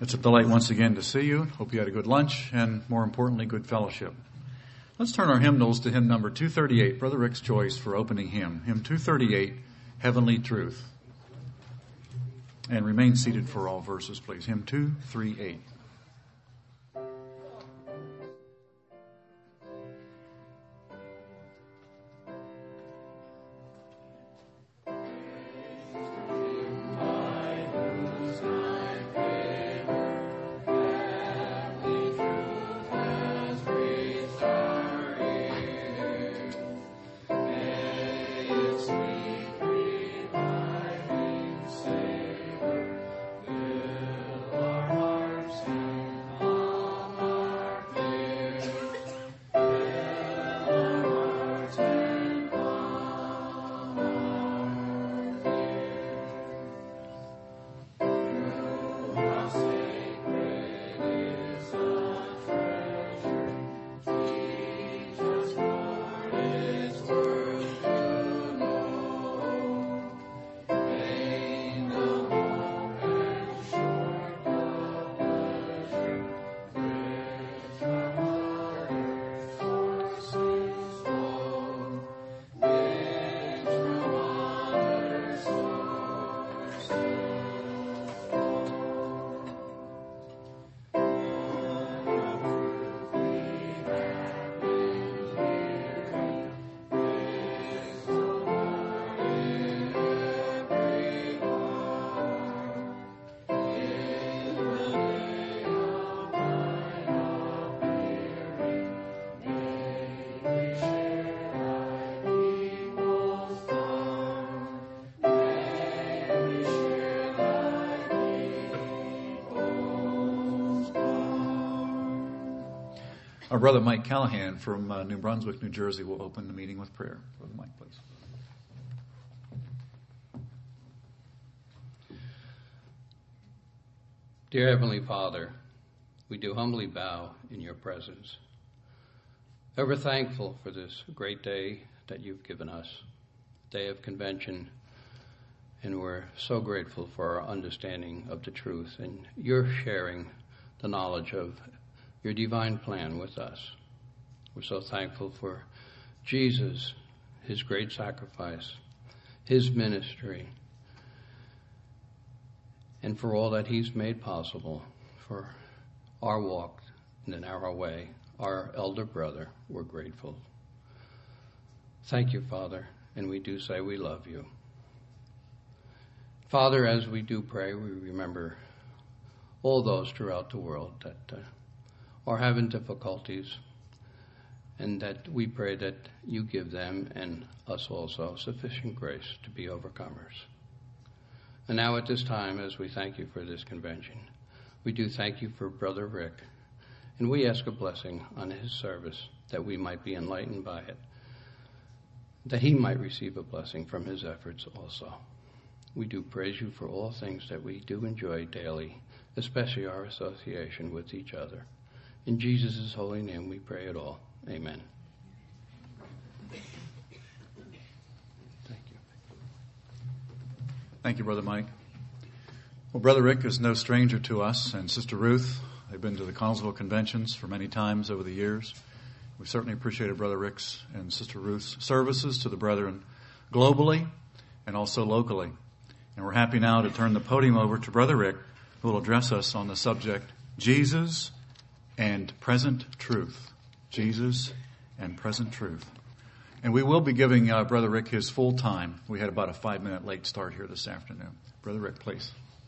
It's a delight once again to see you. Hope you had a good lunch and, more importantly, good fellowship. Let's turn our hymnals to hymn number 238, Brother Rick's choice for opening hymn. Hymn 238, Heavenly Truth. And remain seated for all verses, please. Hymn 238. Our brother Mike Callahan from New Brunswick, New Jersey, will open the meeting with prayer. Brother Mike, please. Dear Heavenly Father, we do humbly bow in your presence, ever thankful for this great day that you've given us, day of convention, and we're so grateful for our understanding of the truth and your sharing the knowledge of your divine plan with us. We're so thankful for Jesus, his great sacrifice, his ministry, and for all that he's made possible for our walk and in our way. Our elder brother, we're grateful. Thank you, Father, and we do say we love you. Father, as we do pray, we remember all those throughout the world that are having difficulties, and that we pray that you give them and us also sufficient grace to be overcomers. And now at this time, as we thank you for this convention, we do thank you for Brother Rick, and we ask a blessing on his service, that we might be enlightened by it, that he might receive a blessing from his efforts also. We do praise you for all things that we do enjoy daily, especially our association with each other. In Jesus' holy name we pray it all. Amen. Thank you. Thank you, Brother Mike. Well, Brother Rick is no stranger to us, and Sister Ruth. They've been to the Connellsville conventions for many times over the years. We certainly appreciated Brother Rick's and Sister Ruth's services to the brethren globally and also locally. And we're happy now to turn the podium over to Brother Rick, who will address us on the subject, Jesus and present truth. Jesus and present truth. And we will be giving Brother Rick his full time. We had about a 5-minute late start here this afternoon. Brother Rick, please.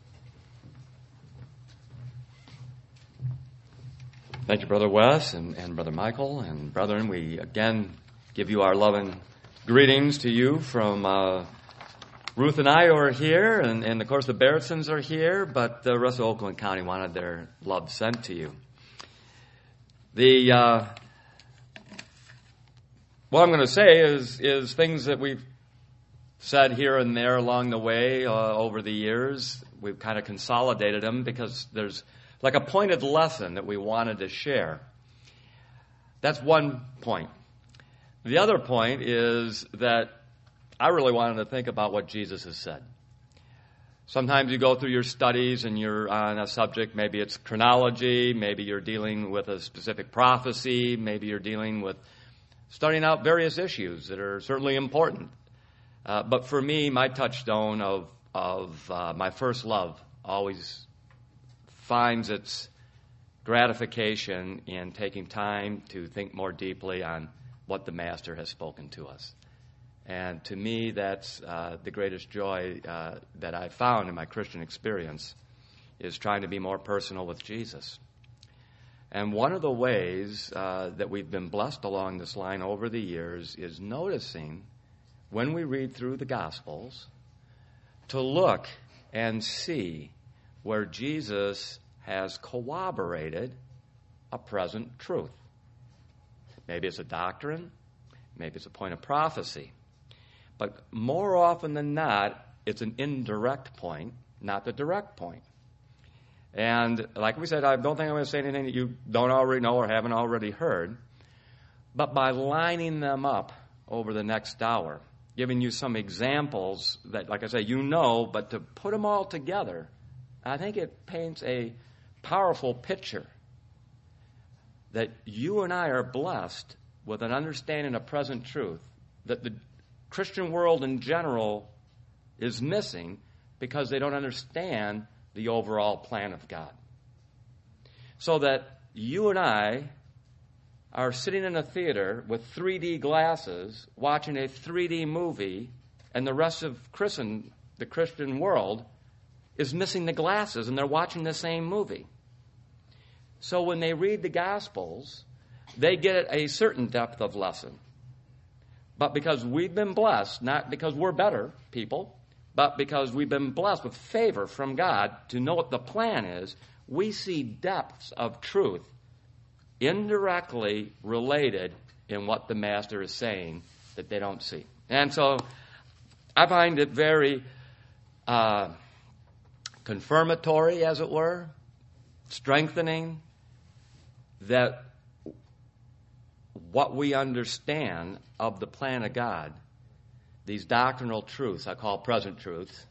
Thank you, Brother Wes and Brother Michael. And brethren, we again give you our loving greetings to you from Ruth and I are here, and of course the Barrettsons are here, but the rest of Oakland County wanted their love sent to you. What I'm going to say is things that we've said here and there along the way over the years. We've kind of consolidated them because there's like a pointed lesson that we wanted to share. That's one point. The other point is that I really wanted to think about what Jesus has said. Sometimes you go through your studies and you're on a subject, maybe it's chronology, maybe you're dealing with a specific prophecy, maybe you're dealing with starting out various issues that are certainly important. But for me, my touchstone of my first love always finds its gratification in taking time to think more deeply on what the Master has spoken to us. And to me, that's the greatest joy that I've found in my Christian experience, is trying to be more personal with Jesus. And one of the ways that we've been blessed along this line over the years is noticing, when we read through the Gospels, to look and see where Jesus has corroborated a present truth. Maybe it's a doctrine, maybe it's a point of prophecy. But more often than not, it's an indirect point, not the direct point. And like we said, I don't think I'm going to say anything that you don't already know or haven't already heard. But by lining them up over the next hour, giving you some examples that, like I say, you know, but to put them all together, I think it paints a powerful picture that you and I are blessed with an understanding of present truth that the Christian world in general is missing because they don't understand the overall plan of God. So that you and I are sitting in a theater with 3D glasses watching a 3D movie, and the rest of the Christian world is missing the glasses and they're watching the same movie. So when they read the Gospels, they get a certain depth of lesson. But because we've been blessed, not because we're better people, but because we've been blessed with favor from God to know what the plan is, we see depths of truth indirectly related in what the Master is saying that they don't see. And so I find it very confirmatory, as it were, strengthening that what we understand of the plan of God, these doctrinal truths, I call present truths,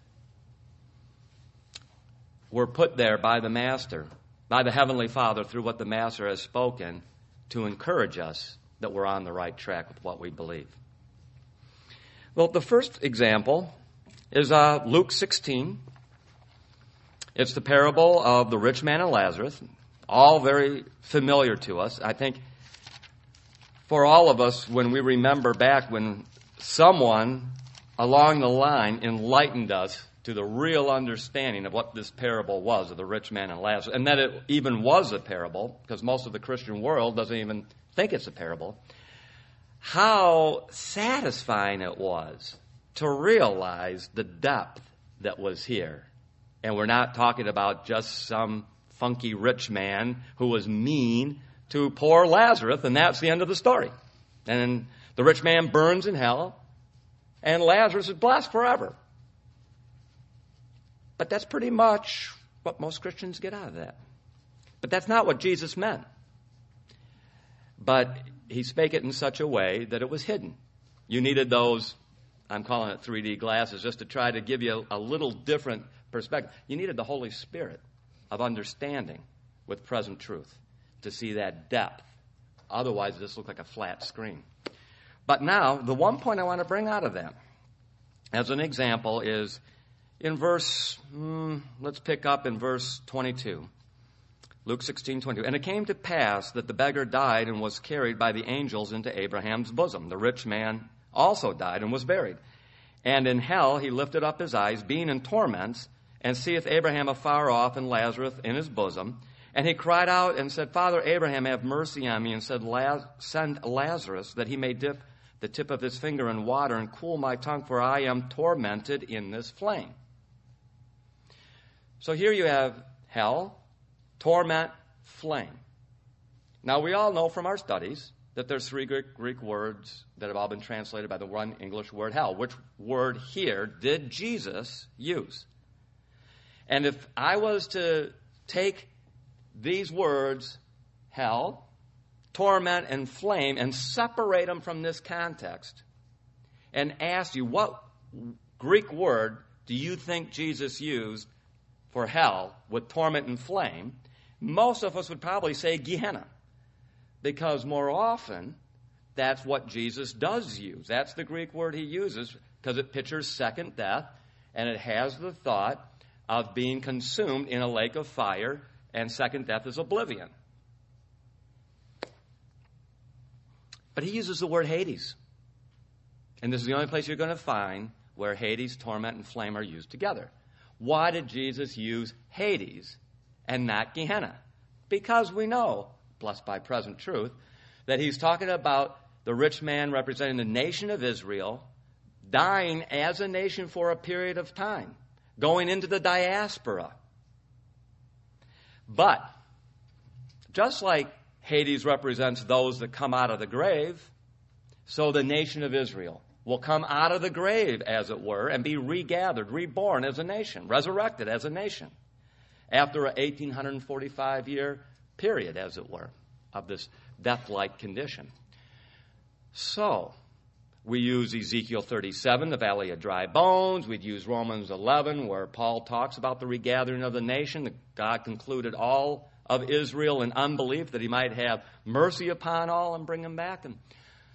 were put there by the Master, by the Heavenly Father, through what the Master has spoken to encourage us that we're on the right track with what we believe. Well, the first example is Luke 16. It's the parable of the rich man and Lazarus, all very familiar to us. I think for all of us, when we remember back when someone along the line enlightened us to the real understanding of what this parable was of the rich man and Lazarus, and that it even was a parable, because most of the Christian world doesn't even think it's a parable, how satisfying it was to realize the depth that was here. And we're not talking about just some funky rich man who was mean to poor Lazarus, and that's the end of the story. And the rich man burns in hell, and Lazarus is blessed forever. But that's pretty much what most Christians get out of that. But that's not what Jesus meant. But he spake it in such a way that it was hidden. You needed those, I'm calling it 3D glasses, just to try to give you a little different perspective. You needed the Holy Spirit of understanding with present truth to see that depth. Otherwise, this looked like a flat screen. But now, the one point I want to bring out of that, as an example, is in let's pick up in verse 22. Luke 16:22. And it came to pass that the beggar died and was carried by the angels into Abraham's bosom. The rich man also died and was buried. And in hell he lifted up his eyes, being in torments, and seeth Abraham afar off and Lazarus in his bosom. And he cried out and said, Father Abraham, have mercy on me, and said, send Lazarus, that he may dip the tip of his finger in water and cool my tongue, for I am tormented in this flame. So here you have hell, torment, flame. Now we all know from our studies that there's three Greek words that have all been translated by the one English word hell. Which word here did Jesus use? And if I was to take these words, hell, torment, and flame, and separate them from this context, and ask you what Greek word do you think Jesus used for hell with torment and flame? Most of us would probably say Gehenna, because more often that's what Jesus does use. That's the Greek word he uses because it pictures second death, and it has the thought of being consumed in a lake of fire, and second death is oblivion. But he uses the word Hades. And this is the only place you're going to find where Hades, torment, and flame are used together. Why did Jesus use Hades and not Gehenna? Because we know, blessed by present truth, that he's talking about the rich man representing the nation of Israel dying as a nation for a period of time, going into the diaspora. But just like Hades represents those that come out of the grave, so the nation of Israel will come out of the grave, as it were, and be regathered, reborn as a nation, resurrected as a nation, after an 1845-year period, as it were, of this death-like condition. So, we use Ezekiel 37, the valley of dry bones. We'd use Romans 11, where Paul talks about the regathering of the nation, that God concluded all of Israel in unbelief, that he might have mercy upon all and bring them back. And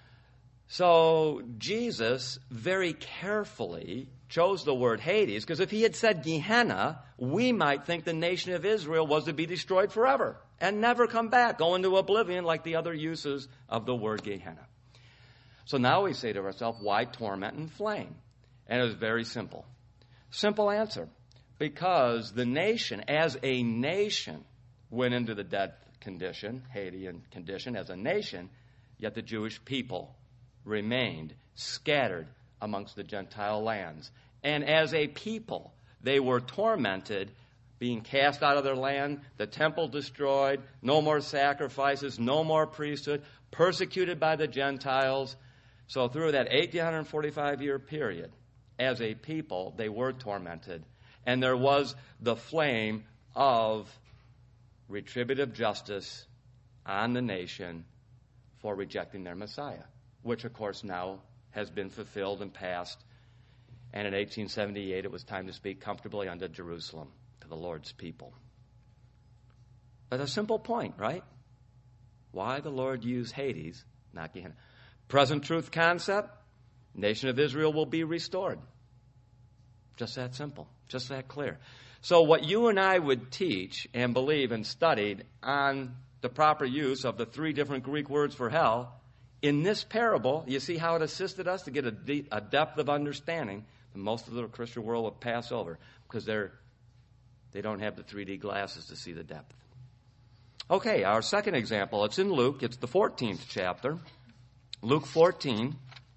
so Jesus very carefully chose the word Hades, because if he had said Gehenna, we might think the nation of Israel was to be destroyed forever and never come back, go into oblivion like the other uses of the word Gehenna. So now we say to ourselves, why torment and flame? And it was very simple. Simple answer. Because the nation, as a nation, went into the death condition, Hadean condition, as a nation, yet the Jewish people remained scattered amongst the Gentile lands. And as a people, they were tormented, being cast out of their land, the temple destroyed, no more sacrifices, no more priesthood, persecuted by the Gentiles. So through that 1845-year period, as a people, they were tormented. And there was the flame of retributive justice on the nation for rejecting their Messiah, which, of course, now has been fulfilled and passed. And in 1878, it was time to speak comfortably unto Jerusalem, to the Lord's people. But a simple point, right? Why the Lord used Hades, not Gehenna. Present truth concept, nation of Israel will be restored. Just that simple, just that clear. So what you and I would teach and believe and studied on the proper use of the three different Greek words for hell, in this parable, you see how it assisted us to get a depth of understanding that most of the Christian world would pass over, because they don't have the 3D glasses to see the depth. Okay, our second example, it's in Luke. It's the 14th chapter. Luke 14,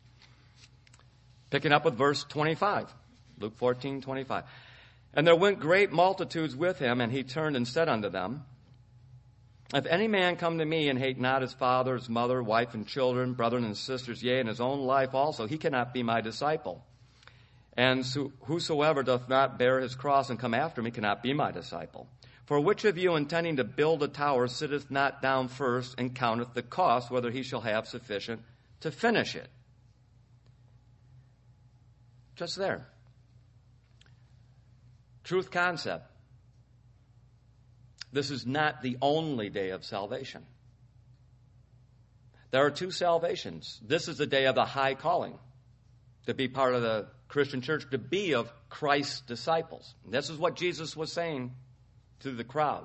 picking up with verse 25. Luke 14, 25. And there went great multitudes with him, and he turned and said unto them, If any man come to me and hate not his father, his mother, wife, and children, brethren and sisters, yea, and his own life also, he cannot be my disciple. And whosoever doth not bear his cross and come after me cannot be my disciple. For which of you, intending to build a tower, sitteth not down first and counteth the cost, whether he shall have sufficient to finish it? Just there. Truth concept. This is not the only day of salvation. There are two salvations. This is the day of the high calling, to be part of the Christian church, to be of Christ's disciples. And this is what Jesus was saying to the crowd.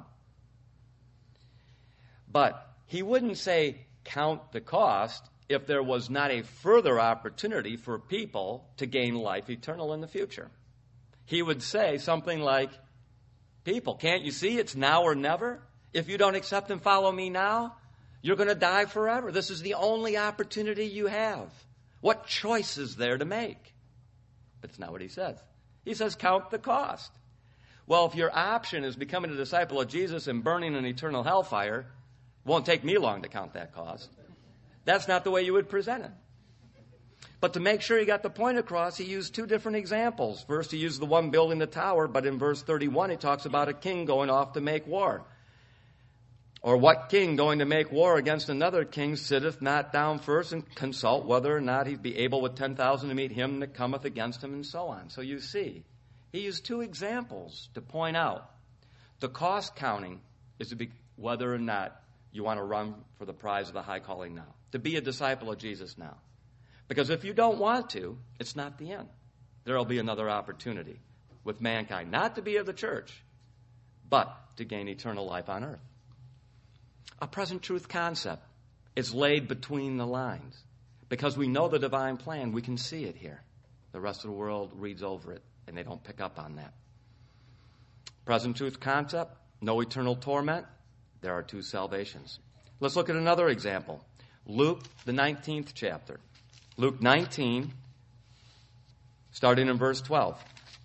But he wouldn't say count the cost if there was not a further opportunity for people to gain life eternal in the future. He would say something like, people, can't you see it's now or never? If you don't accept and follow me now, you're going to die forever. This is the only opportunity you have. What choice is there to make? But it's not what he says. He says, count the cost. Well, if your option is becoming a disciple of Jesus and burning in eternal hellfire, it won't take me long to count that cost. That's not the way you would present it. But to make sure he got the point across, he used two different examples. First, he used the one building the tower, but in verse 31, he talks about a king going off to make war. Or what king going to make war against another king sitteth not down first and consult whether or not he'd be able with 10,000 to meet him that cometh against him, and so on. So you see, He used two examples to point out the cost counting is to be whether or not you want to run for the prize of the high calling now, to be a disciple of Jesus now. Because if you don't want to, it's not the end. There will be another opportunity with mankind, not to be of the church, but to gain eternal life on earth. A present truth concept is laid between the lines. Because we know the divine plan, we can see it here. The rest of the world reads over it, and they don't pick up on that. Present truth concept, no eternal torment. There are two salvations. Let's look at another example. Luke, the 19th chapter. Luke 19, starting in verse 12.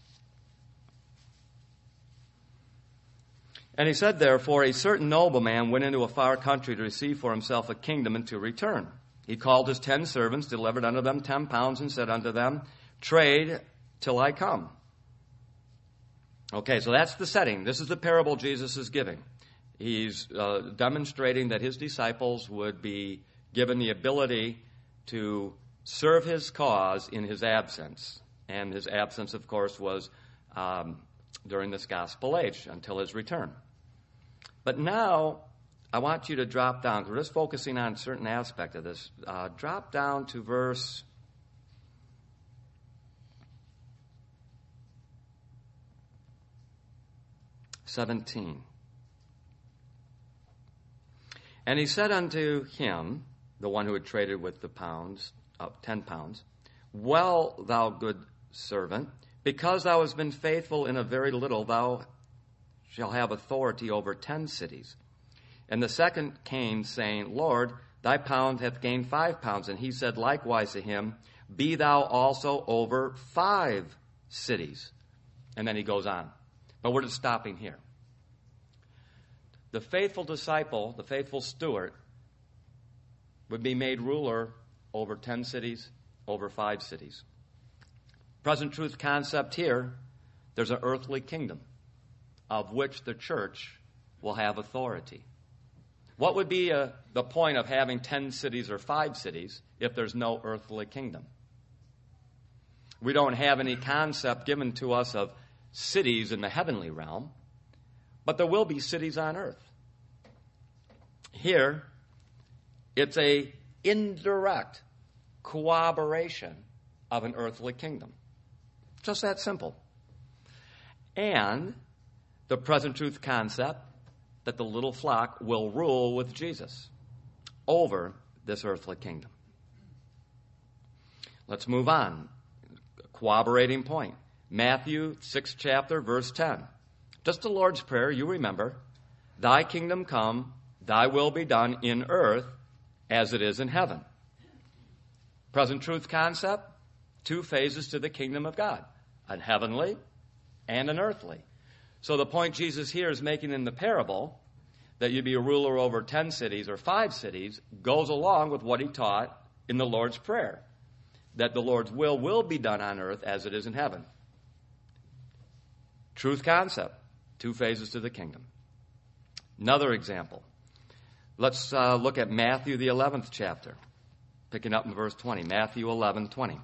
And he said, therefore, a certain nobleman went into a far country to receive for himself a kingdom and to return. He called his 10 servants, delivered unto them 10 pounds, and said unto them, trade till I come. Okay, so that's the setting. This is the parable Jesus is giving. He's demonstrating that his disciples would be given the ability to serve his cause in his absence. And his absence, of course, was during this gospel age until his return. But now, I want you to drop down. We're just focusing on a certain aspect of this. Drop down to verse 17. And he said unto him, the one who had traded with the 10 pounds, well, thou good servant, because thou hast been faithful in a very little, thou shalt have authority over 10 cities. And the second came, saying, Lord, thy pound hath gained 5 pounds. And he said likewise to him, be thou also over 5 cities. And then he goes on. But we're just stopping here. The faithful disciple, the faithful steward, would be made ruler over 10 cities, over 5 cities. Present truth concept here, there's an earthly kingdom of which the church will have authority. What would be the point of having 10 cities or 5 cities if there's no earthly kingdom? We don't have any concept given to us of cities in the heavenly realm, but there will be cities on earth. Here, it's a indirect corroboration of an earthly kingdom. Just that simple. And the present truth concept that the little flock will rule with Jesus over this earthly kingdom. Let's move on. Corroborating point. Matthew 6th chapter, verse 10. Just the Lord's Prayer, you remember. Thy kingdom come, thy will be done in earth as it is in heaven. Present truth concept, 2 phases to the kingdom of God. An heavenly and an earthly. So the point Jesus here is making in the parable, that you'd be a ruler over 10 cities or 5 cities, goes along with what he taught in the Lord's Prayer. That the Lord's will be done on earth as it is in heaven. Truth concept, 2 phases to the kingdom. Another example. Let's look at Matthew the 11th chapter, picking up in verse 20. Matthew 11:20.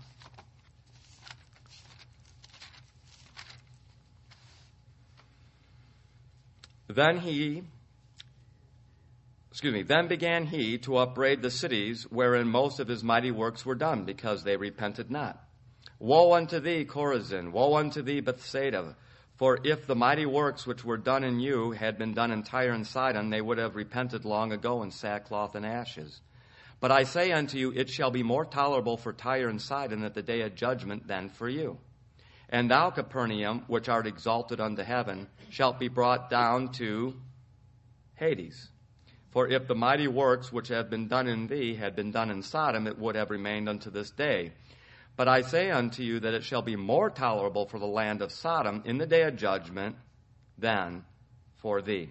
Then began he to upbraid the cities wherein most of his mighty works were done, because they repented not. Woe unto thee, Chorazin! Woe unto thee, Bethsaida! For if the mighty works which were done in you had been done in Tyre and Sidon, they would have repented long ago in sackcloth and ashes. But I say unto you, it shall be more tolerable for Tyre and Sidon at the day of judgment than for you. And thou, Capernaum, which art exalted unto heaven, shalt be brought down to Hades. For if the mighty works which have been done in thee had been done in Sodom, it would have remained unto this day. But I say unto you that it shall be more tolerable for the land of Sodom in the day of judgment than for thee.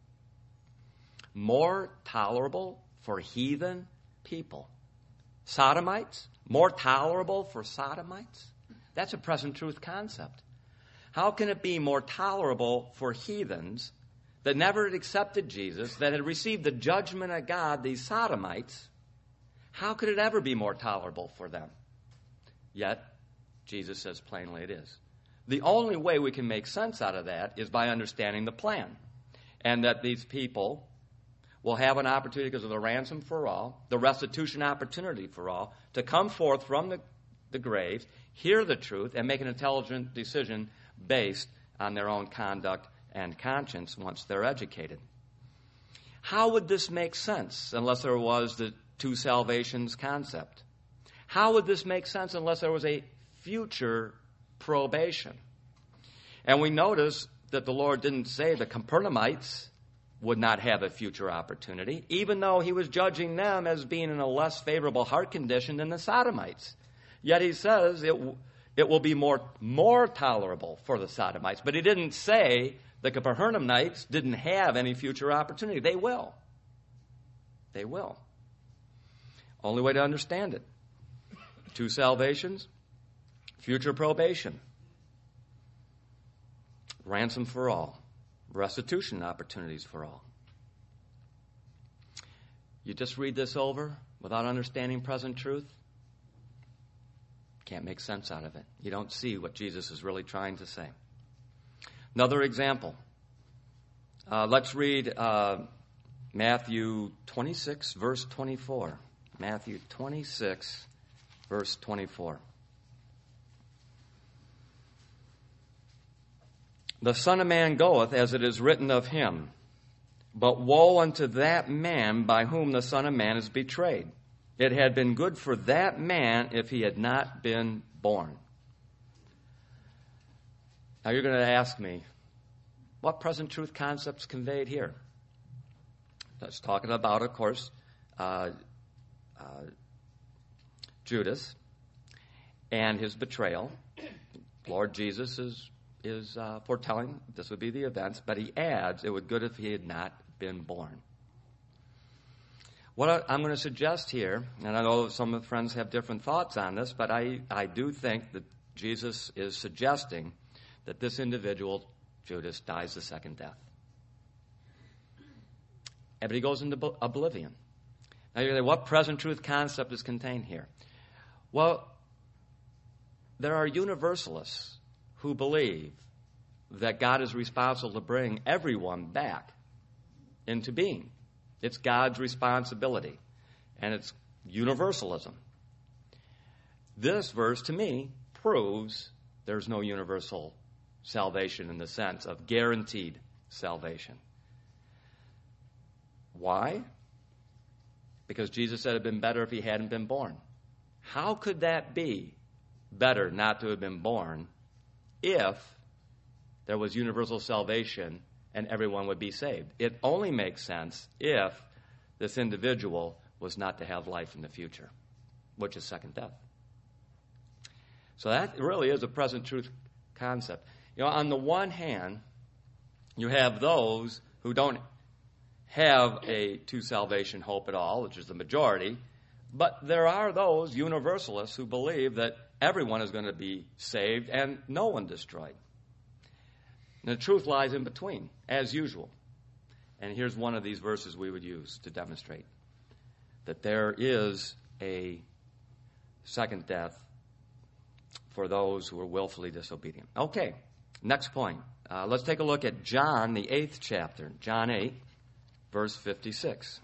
More tolerable for heathen people. Sodomites? More tolerable for Sodomites? That's a present truth concept. How can it be more tolerable for heathens that never had accepted Jesus, that had received the judgment of God, these Sodomites? How could it ever be more tolerable for them? Yet, Jesus says plainly it is. The only way we can make sense out of that is by understanding the plan. And that these people will have an opportunity because of the ransom for all, the restitution opportunity for all, to come forth from the graves, hear the truth, and make an intelligent decision based on their own conduct and conscience once they're educated. How would this make sense unless there was the two salvations concept? How would this make sense unless there was a future probation? And we notice that the Lord didn't say the Capernaumites would not have a future opportunity, even though he was judging them as being in a less favorable heart condition than the Sodomites. Yet he says it will be more tolerable for the Sodomites. But he didn't say the Capernaumite didn't have any future opportunity. They will. They will. Only way to understand it. Two salvations, future probation, ransom for all, restitution opportunities for all. You just read this over without understanding present truth, can't make sense out of it. You don't see what Jesus is really trying to say. Another example. Let's read Matthew 26, verse 24. Matthew 26, verse 24. The Son of Man goeth as it is written of him, but woe unto that man by whom the Son of Man is betrayed. It had been good for that man if he had not been born. Now you're going to ask me, what present truth concepts conveyed here? That's talking about, of course, Judas and his betrayal. Lord Jesus is foretelling this would be the events, but he adds it would be good if he had not been born. What I'm going to suggest here, and I know some of the friends have different thoughts on this, but I do think that Jesus is suggesting that this individual, Judas, dies the second death. But he goes into oblivion. Now you're going to say, what present truth concept is contained here? Well, there are universalists who believe that God is responsible to bring everyone back into being. It's God's responsibility, and it's universalism. This verse, to me, proves there's no universal salvation in the sense of guaranteed salvation. Why? Because Jesus said it would have been better if he hadn't been born. How could that be better not to have been born if there was universal salvation and everyone would be saved? It only makes sense if this individual was not to have life in the future, which is second death. So that really is a present truth concept. You know, on the one hand, you have those who don't have a to salvation hope at all, which is the majority, but there are those universalists who believe that everyone is going to be saved and no one destroyed. And the truth lies in between, as usual. And here's one of these verses we would use to demonstrate that there is a second death for those who are willfully disobedient. Okay, next point. Let's take a look at John, the 8th chapter. John 8, verse 56.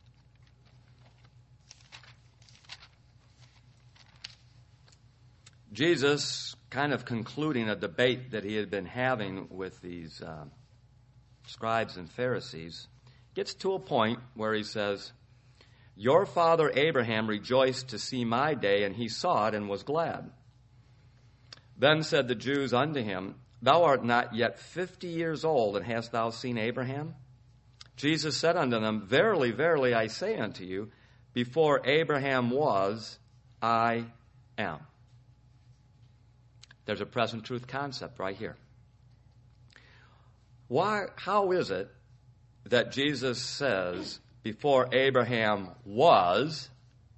Jesus, kind of concluding a debate that he had been having with these scribes and Pharisees, gets to a point where he says, "Your father Abraham rejoiced to see my day, and he saw it and was glad. Then said the Jews unto him, Thou art not yet 50 years old, and hast thou seen Abraham? Jesus said unto them, Verily, verily, I say unto you, before Abraham was, I am." There's a present truth concept right here. How is it that Jesus says, before Abraham was,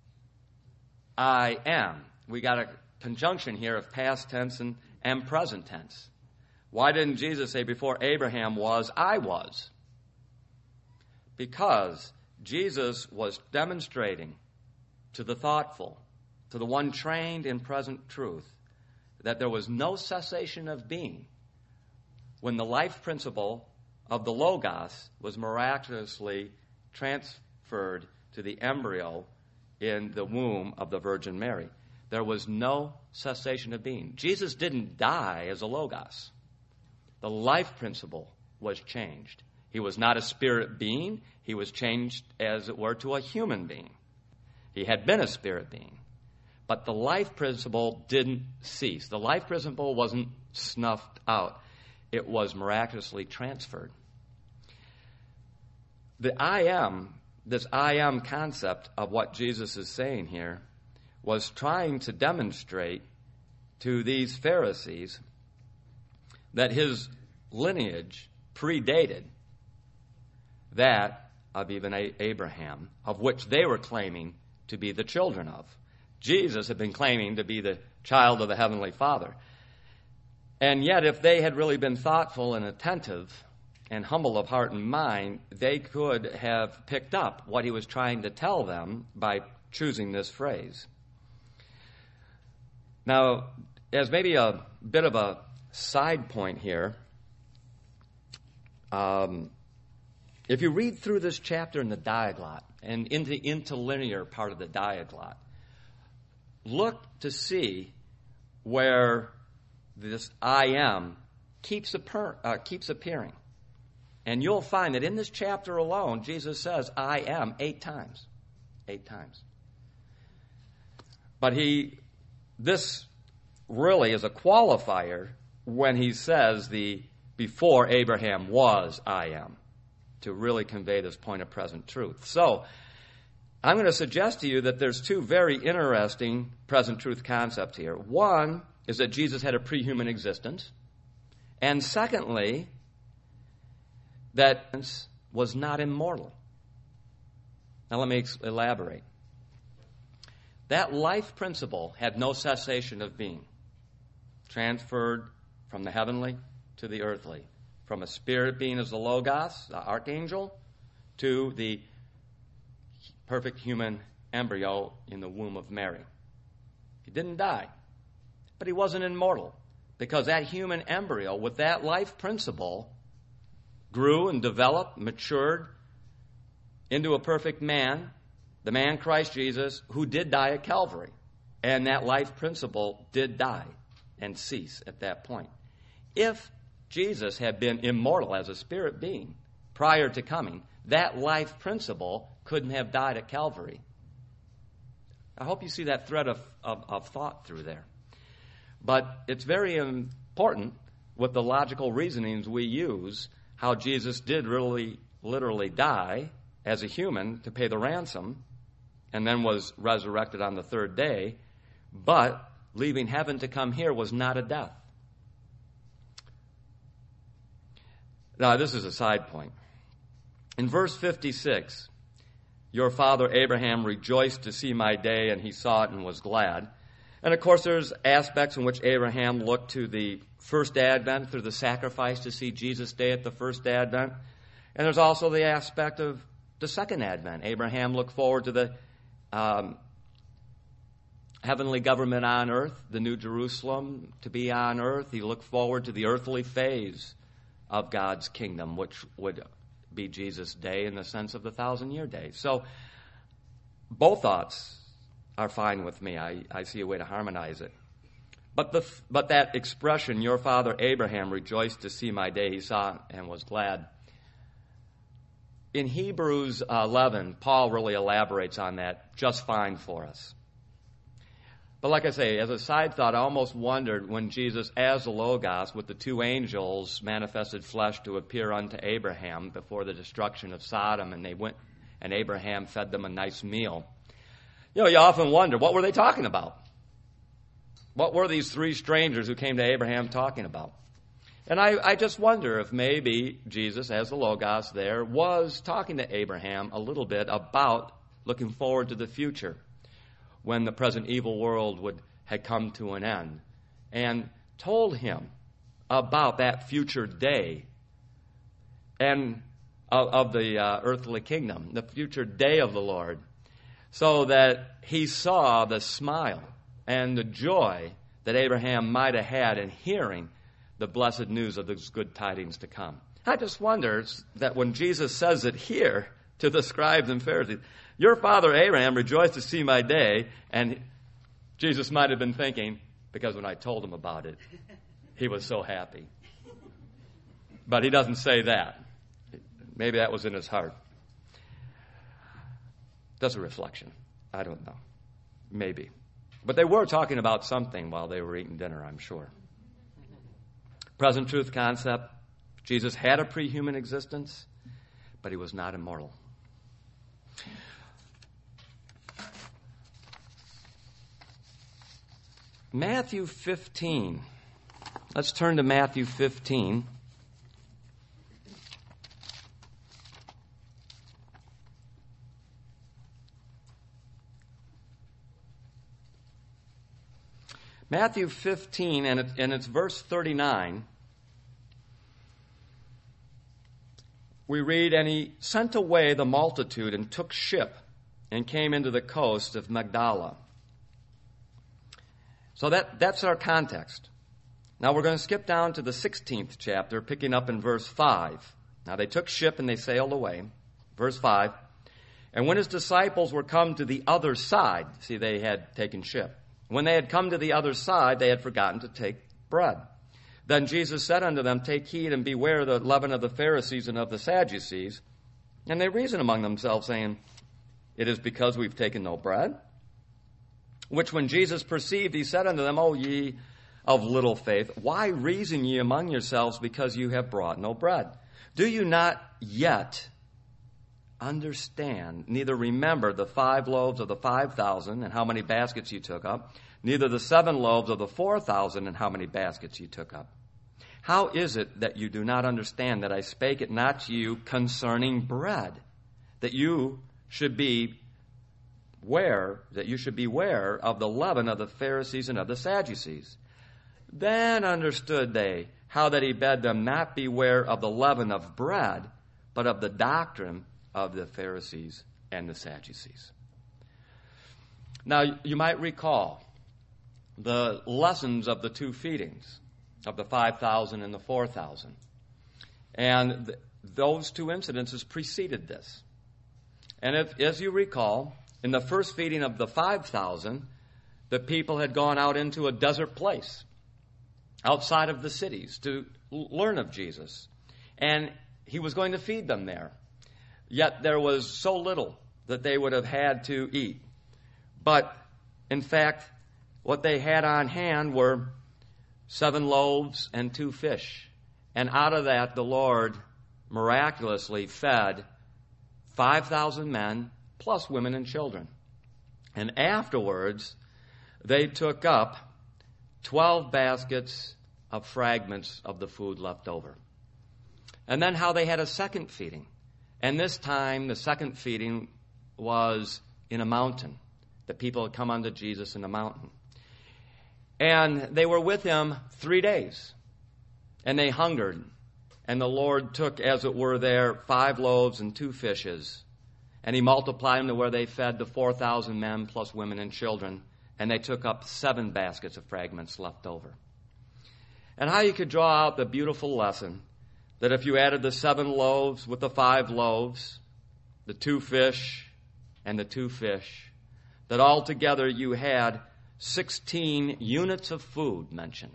I am? We got a conjunction here of past tense and present tense. Why didn't Jesus say, before Abraham was, I was? Because Jesus was demonstrating to the thoughtful, to the one trained in present truth, that there was no cessation of being when the life principle of the Logos was miraculously transferred to the embryo in the womb of the Virgin Mary. There was no cessation of being. Jesus didn't die as a Logos. The life principle was changed. He was not a spirit being. He was changed, as it were, to a human being. He had been a spirit being. But the life principle didn't cease. The life principle wasn't snuffed out. It was miraculously transferred. This I am concept of what Jesus is saying here was trying to demonstrate to these Pharisees that his lineage predated that of even Abraham, of which they were claiming to be the children of. Jesus had been claiming to be the child of the Heavenly Father. And yet, if they had really been thoughtful and attentive and humble of heart and mind, they could have picked up what he was trying to tell them by choosing this phrase. Now, as maybe a bit of a side point here, if you read through this chapter in the Diaglott and in the interlinear part of the Diaglott, look to see where this I am keeps appearing. And you'll find that in this chapter alone, Jesus says, I am 8 times. 8 times. But this really is a qualifier when he says the before Abraham was, I am, to really convey this point of present truth. So, I'm going to suggest to you that there's 2 very interesting present truth concepts here. One is that Jesus had a pre-human existence. And secondly, that was not immortal. Now let me elaborate. That life principle had no cessation of being, transferred from the heavenly to the earthly, from a spirit being as the Logos, the archangel, to the perfect human embryo in the womb of Mary. He didn't die, but he wasn't immortal, because that human embryo with that life principle grew and developed, matured into a perfect man, the man Christ Jesus, who did die at Calvary. And that life principle did die and cease at that point. If Jesus had been immortal as a spirit being prior to coming, that life principle couldn't have died at Calvary. I hope you see that thread of thought through there. But it's very important with the logical reasonings we use how Jesus did really literally die as a human to pay the ransom and then was resurrected on the 3rd day, but leaving heaven to come here was not a death. Now, this is a side point. In verse 56, your father Abraham rejoiced to see my day, and he saw it and was glad. And of course, there's aspects in which Abraham looked to the first advent through the sacrifice to see Jesus' day at the first advent. And there's also the aspect of the second advent. Abraham looked forward to the heavenly government on earth, the New Jerusalem to be on earth. He looked forward to the earthly phase of God's kingdom, which would be Jesus' day in the sense of the 1,000-year day. So both thoughts are fine with me. I see a way to harmonize it. But that expression, your father Abraham rejoiced to see my day, he saw and was glad. In Hebrews 11, Paul really elaborates on that just fine for us. But like I say, as a side thought, I almost wondered when Jesus, as the Logos, with the 2 angels, manifested flesh to appear unto Abraham before the destruction of Sodom, and they went, and Abraham fed them a nice meal. You know, you often wonder, what were they talking about? What were these 3 strangers who came to Abraham talking about? And I just wonder if maybe Jesus, as the Logos there, was talking to Abraham a little bit about looking forward to the future, when the present evil world had come to an end, and told him about that future day and of the earthly kingdom, the future day of the Lord, so that he saw the smile and the joy that Abraham might have had in hearing the blessed news of those good tidings to come. I just wonder that when Jesus says it here to the scribes and Pharisees, your father Abraham rejoiced to see my day, and Jesus might have been thinking, because when I told him about it, he was so happy. But he doesn't say that. Maybe that was in his heart. That's a reflection. I don't know. Maybe. But they were talking about something while they were eating dinner, I'm sure. Present truth concept. Jesus had a pre-human existence, but he was not immortal. Matthew 15. Let's turn to Matthew 15. Matthew 15, and it's verse 39. We read, "And he sent away the multitude and took ship and came into the coast of Magdala." So that's our context. Now we're going to skip down to the 16th chapter, picking up in verse 5. Now they took ship and they sailed away. Verse 5. "And when his disciples were come to the other side," see, they had taken ship. "When they had come to the other side, they had forgotten to take bread. Then Jesus said unto them, Take heed and beware the leaven of the Pharisees and of the Sadducees. And they reasoned among themselves, saying, It is because we've taken no bread. Which when Jesus perceived, he said unto them, O ye of little faith, why reason ye among yourselves because you have brought no bread? Do you not yet understand, neither remember the 5 loaves of the 5,000 and how many baskets you took up, neither the 7 loaves of the 4,000 and how many baskets you took up? How is it that you do not understand that I spake it not to you concerning bread, that you should be aware of the leaven of the Pharisees and of the Sadducees? Then understood they how that he bade them not beware of the leaven of bread, but of the doctrine of the Pharisees and the Sadducees. Now, you might recall the lessons of the 2 feedings, of the 5,000 and the 4,000. And those 2 incidences preceded this. And as you recall, in the first feeding of the 5,000, the people had gone out into a desert place outside of the cities to learn of Jesus. And he was going to feed them there. Yet there was so little that they would have had to eat. But, in fact, what they had on hand were 7 loaves and 2 fish. And out of that, the Lord miraculously fed 5,000 men, plus women and children. And afterwards, they took up 12 baskets of fragments of the food left over. And then how they had a second feeding. And this time, the second feeding was in a mountain. The people had come unto Jesus in the mountain. And they were with him 3 days. And they hungered. And the Lord took, as it were, there 5 loaves and 2 fishes. And he multiplied them to where they fed the 4,000 men plus women and children. And they took up 7 baskets of fragments left over. And how you could draw out the beautiful lesson that if you added the 7 loaves with the 5 loaves, the 2 fish and the 2 fish, that altogether you had 16 units of food mentioned.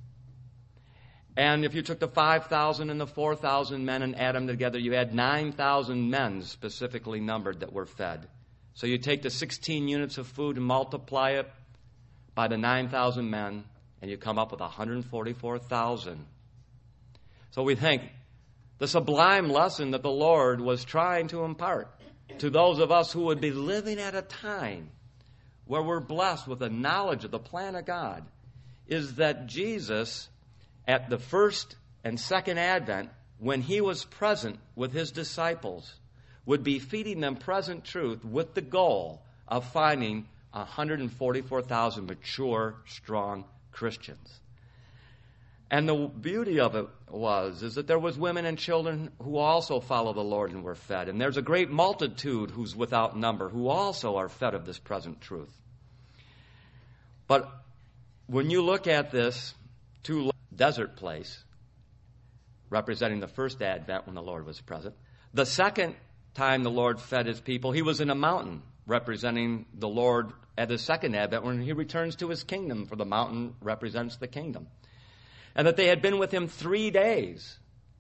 And if you took the 5,000 and the 4,000 men and add them together, you had 9,000 men specifically numbered that were fed. So you take the 16 units of food and multiply it by the 9,000 men, and you come up with 144,000. So we think the sublime lesson that the Lord was trying to impart to those of us who would be living at a time where we're blessed with the knowledge of the plan of God is that Jesus, at the first and second advent, when he was present with his disciples, would be feeding them present truth with the goal of finding 144,000 mature, strong Christians. And the beauty of it is that there was women and children who also follow the Lord and were fed. And there's a great multitude who's without number who also are fed of this present truth. But when you look at this desert place, representing the first advent when the Lord was present, the second time the Lord fed his people, he was in a mountain, representing the Lord at his second advent when he returns to his kingdom, for the mountain represents the kingdom. And that they had been with him 3 days.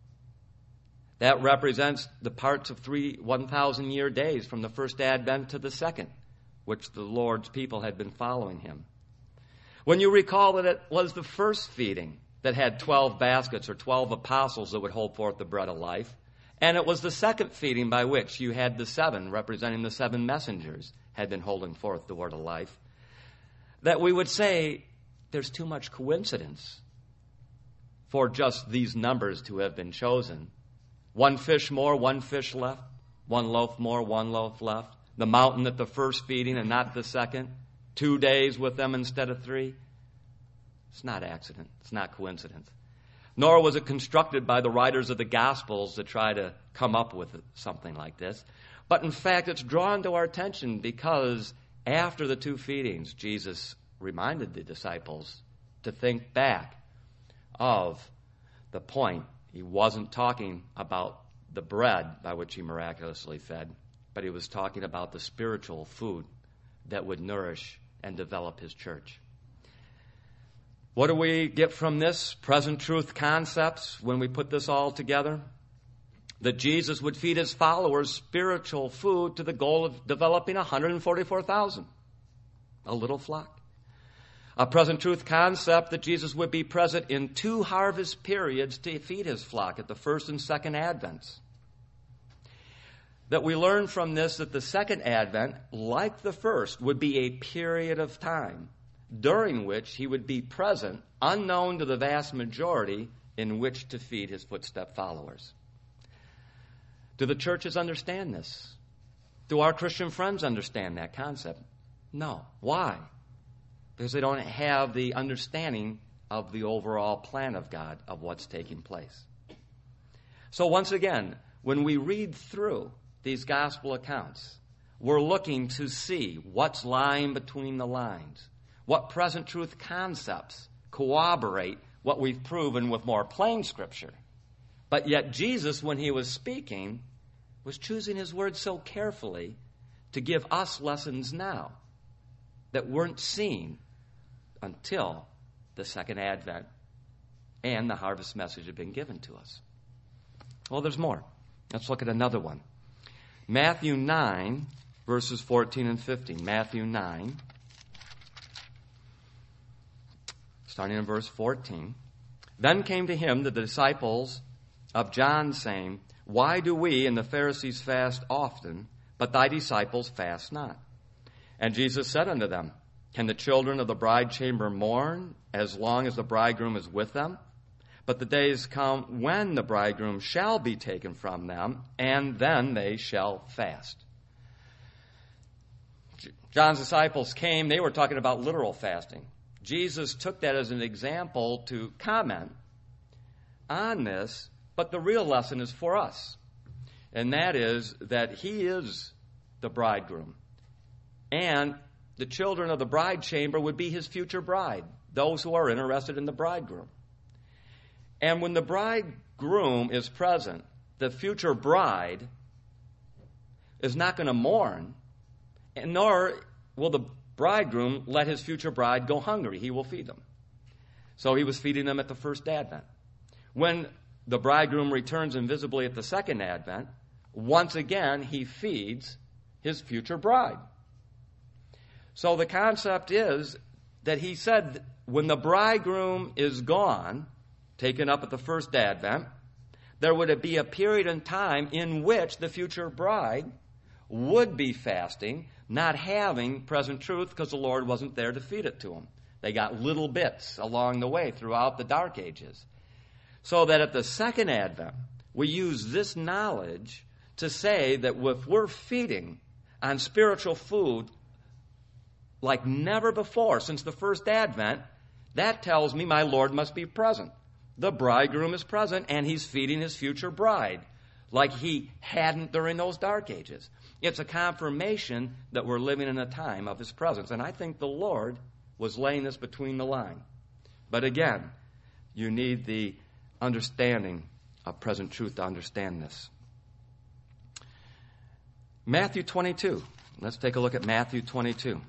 That represents the parts of 1,000-year days from the first advent to the second, which the Lord's people had been following him. When you recall that it was the first feeding that had 12 baskets or 12 apostles that would hold forth the bread of life, and it was the second feeding by which you had the 7, representing the 7 messengers, had been holding forth the word of life, that we would say there's too much coincidence for just these numbers to have been chosen. 1 fish more, 1 fish left. 1 loaf more, 1 loaf left. The mountain at the first feeding and not the second. 2 days with them instead of 3. It's not accident. It's not coincidence. Nor was it constructed by the writers of the Gospels to try to come up with something like this. But in fact, it's drawn to our attention because after the 2 feedings, Jesus reminded the disciples to think back of the point. He wasn't talking about the bread by which he miraculously fed, but he was talking about the spiritual food that would nourish and develop his church. What do we get from this? Present truth concepts when we put this all together? That Jesus would feed his followers spiritual food to the goal of developing 144,000, a little flock. A present truth concept that Jesus would be present in 2 harvest periods to feed his flock at the first and second advents. That we learn from this that the second advent, like the first, would be a period of time during which he would be present, unknown to the vast majority, in which to feed his footstep followers. Do the churches understand this? Do our Christian friends understand that concept? No. Why? Because they don't have the understanding of the overall plan of God, of what's taking place. So once again, when we read through these gospel accounts, we're looking to see what's lying between the lines, what present truth concepts corroborate what we've proven with more plain scripture. But yet Jesus, when he was speaking, was choosing his words so carefully to give us lessons now that weren't seen until the second advent and the harvest message had been given to us. Well, there's more. Let's look at another one. Matthew 9, verses 14 and 15. Matthew 9, starting in verse 14. Then came to him the disciples of John, saying, Why do we and the Pharisees fast often, but thy disciples fast not? And Jesus said unto them, Can the children of the bride chamber mourn as long as the bridegroom is with them? But the days come when the bridegroom shall be taken from them, and then they shall fast. John's disciples came, they were talking about literal fasting. Jesus took that as an example to comment on this, but the real lesson is for us. And that is that he is the bridegroom. And the children of the bride chamber would be his future bride, those who are interested in the bridegroom. And when the bridegroom is present, the future bride is not going to mourn, and nor will the bridegroom let his future bride go hungry. He will feed them. So he was feeding them at the first advent. When the bridegroom returns invisibly at the second advent, once again he feeds his future bride. So the concept is that he said when the bridegroom is gone, taken up at the first advent, there would be a period in time in which the future bride would be fasting, not having present truth because the Lord wasn't there to feed it to them. They got little bits along the way throughout the dark ages. So that at the second advent, we use this knowledge to say that if we're feeding on spiritual food like never before since the first advent, that tells me my Lord must be present. The bridegroom is present, and he's feeding his future bride like he hadn't during those dark ages. It's a confirmation that we're living in a time of his presence. And I think the Lord was laying this between the line. But again, you need the understanding of present truth to understand this. Matthew 22. Let's take a look at Matthew 22.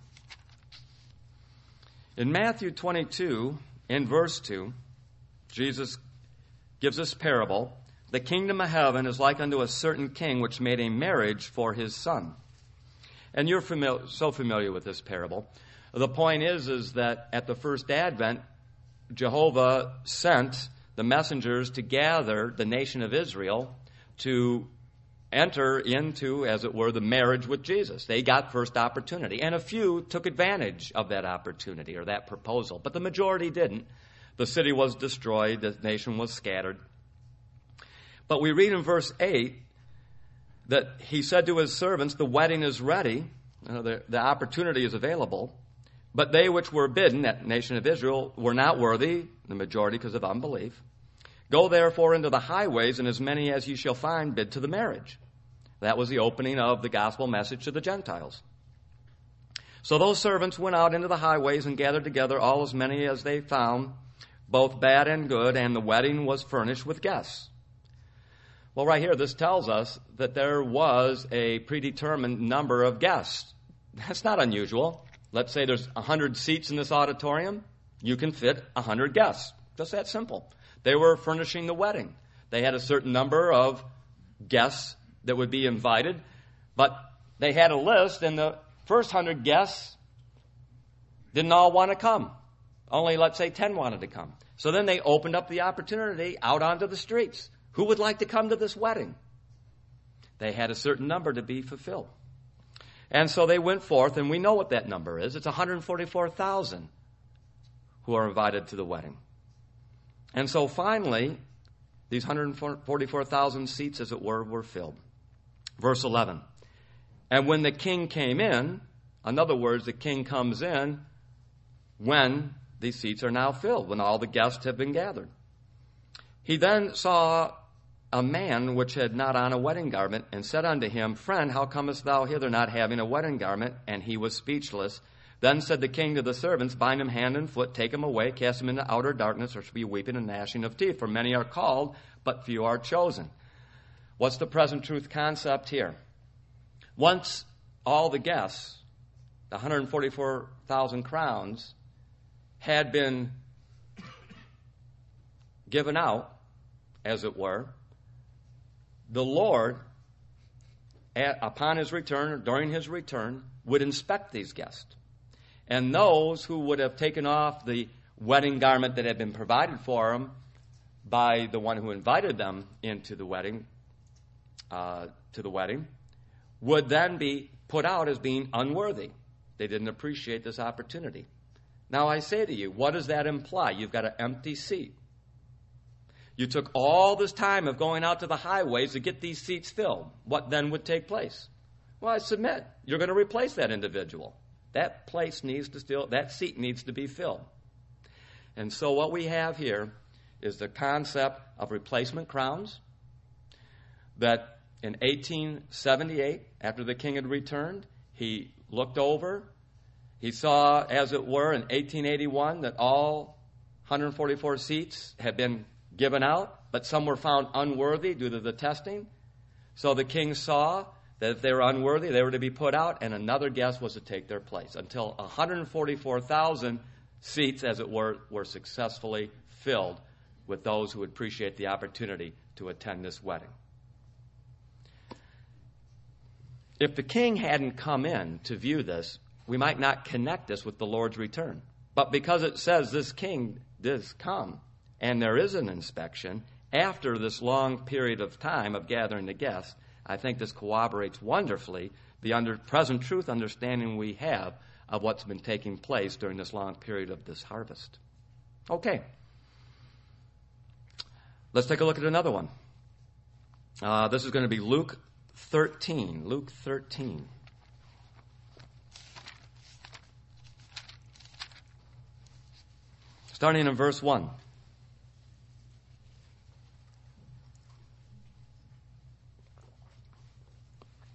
In Matthew 22, in verse 2, Jesus gives this parable. The kingdom of heaven is like unto a certain king which made a marriage for his son. And you're so familiar with this parable. The point is that at the first advent, Jehovah sent the messengers to gather the nation of Israel to enter into, as it were, the marriage with Jesus. They got first opportunity. And a few took advantage of that opportunity or that proposal. But the majority didn't. The city was destroyed. The nation was scattered. But we read in verse 8 that he said to his servants, the wedding is ready. The opportunity is available. But they which were bidden, that nation of Israel, were not worthy, the majority because of unbelief. Go therefore into the highways, and as many as ye shall find, bid to the marriage. That was the opening of the gospel message to the Gentiles. So those servants went out into the highways and gathered together all as many as they found, both bad and good, and the wedding was furnished with guests. Well, right here, this tells us that there was a predetermined number of guests. That's not unusual. Let's say there's 100 seats in this auditorium. You can fit 100 guests. Just that simple. They were furnishing the wedding. They had a certain number of guests that would be invited, but they had a list, and the first 100 guests didn't all want to come. Only, let's say, 10 wanted to come. So then they opened up the opportunity out onto the streets. Who would like to come to this wedding? They had a certain number to be fulfilled. And so they went forth, and we know what that number is. It's 144,000 who are invited to the wedding. And so finally, these 144,000 seats, as it were filled. Verse 11. And when the king came in other words, the king comes in when these seats are now filled, when all the guests have been gathered. He then saw a man which had not on a wedding garment, and said unto him, Friend, how comest thou hither not having a wedding garment? And he was speechless. Then said the king to the servants, Bind him hand and foot, take him away, cast him into outer darkness, there shall be weeping and gnashing of teeth. For many are called, but few are chosen. What's the present truth concept here? Once all the guests, the 144,000 crowns, had been given out, as it were, the Lord, upon his return, or during his return, would inspect these guests. And those who would have taken off the wedding garment that had been provided for them by the one who invited them into the wedding, would then be put out as being unworthy. They didn't appreciate this opportunity. Now I say to you, what does that imply? You've got an empty seat. You took all this time of going out to the highways to get these seats filled. What then would take place? Well, I submit, you're going to replace that individual. That seat needs to be filled. And so what we have here is the concept of replacement crowns, that in 1878, after the king had returned, he looked over. He saw, as it were, in 1881, that all 144 seats had been given out, but some were found unworthy due to the testing. So the king saw that if they were unworthy, they were to be put out, and another guest was to take their place, until 144,000 seats, as it were successfully filled with those who would appreciate the opportunity to attend this wedding. If the king hadn't come in to view this, we might not connect this with the Lord's return. But because it says this king does come, and there is an inspection, after this long period of time of gathering the guests, I think this corroborates wonderfully the present truth understanding we have of what's been taking place during this long period of this harvest. Okay. Let's take a look at another one. This is going to be Luke 13. Luke 13. Starting in verse 1.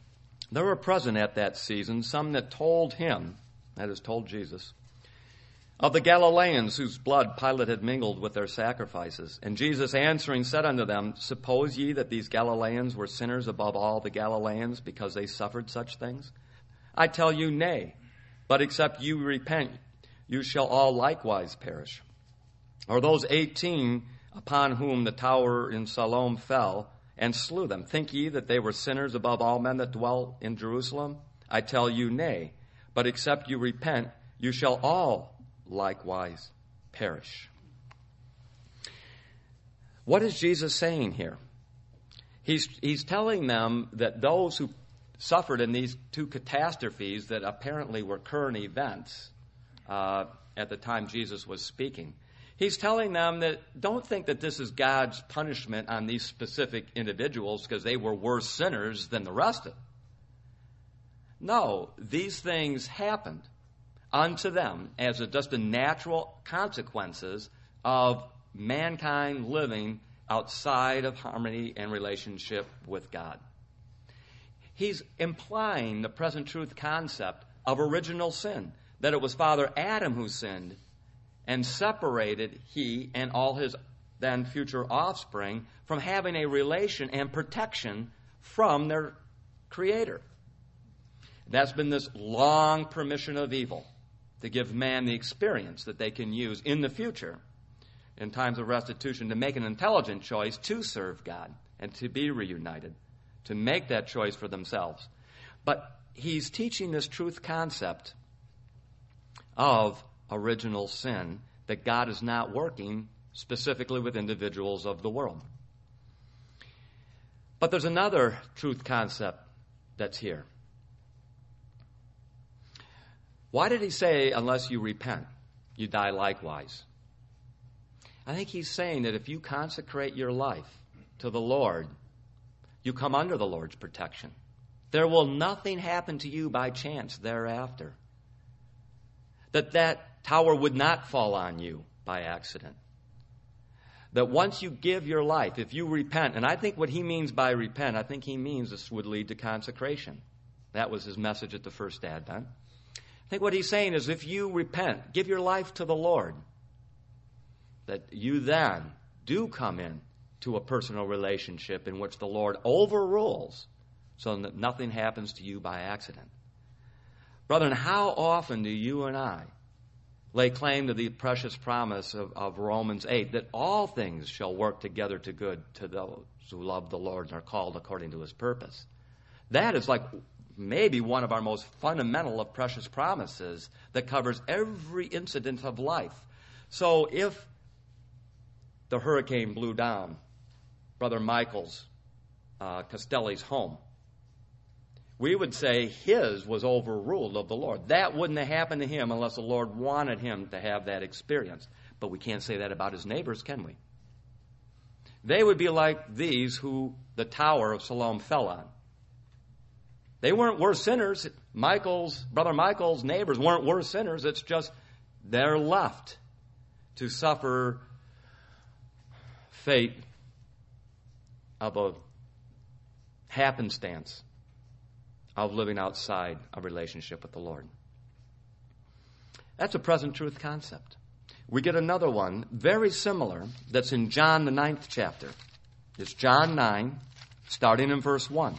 There were present at that season some that told him, that is, told Jesus, of the Galileans whose blood Pilate had mingled with their sacrifices? And Jesus answering said unto them, Suppose ye that these Galileans were sinners above all the Galileans because they suffered such things? I tell you, nay. But except you repent, you shall all likewise perish. Or those 18 upon whom the tower in Siloam fell and slew them, think ye that they were sinners above all men that dwell in Jerusalem? I tell you, nay. But except you repent, you shall all likewise perish. What is Jesus saying here? He's telling them that those who suffered in these two catastrophes that apparently were current events at the time Jesus was speaking, he's telling them that don't think that this is God's punishment on these specific individuals because they were worse sinners than the rest of them. No, these things happened unto them as just the natural consequences of mankind living outside of harmony and relationship with God. He's implying the present truth concept of original sin, that it was Father Adam who sinned and separated he and all his then future offspring from having a relation and protection from their Creator. That's been this long permission of evil to give man the experience that they can use in the future, in times of restitution, to make an intelligent choice to serve God and to be reunited, to make that choice for themselves. But he's teaching this truth concept of original sin, that God is not working specifically with individuals of the world. But there's another truth concept that's here. Why did he say, unless you repent, you die likewise? I think he's saying that if you consecrate your life to the Lord, you come under the Lord's protection. There will nothing happen to you by chance thereafter. That tower would not fall on you by accident. That once you give your life, if you repent, and I think what he means by repent, I think he means this would lead to consecration. That was his message at the first Advent. I think what he's saying is if you repent, give your life to the Lord, that you then do come in to a personal relationship in which the Lord overrules so that nothing happens to you by accident. Brethren, how often do you and I lay claim to the precious promise of Romans 8, that all things shall work together to good to those who love the Lord and are called according to his purpose? That is like maybe one of our most fundamental of precious promises that covers every incident of life. So if the hurricane blew down Brother Michael's Castelli's home, we would say his was overruled of the Lord. That wouldn't have happened to him unless the Lord wanted him to have that experience. But we can't say that about his neighbors, can we? They would be like these who the tower of Siloam fell on. They weren't worse sinners. Brother Michael's neighbors weren't worse sinners. It's just they're left to suffer fate of a happenstance of living outside a relationship with the Lord. That's a present truth concept. We get another one, very similar, that's in John, the 9th chapter. It's John 9, starting in verse 1.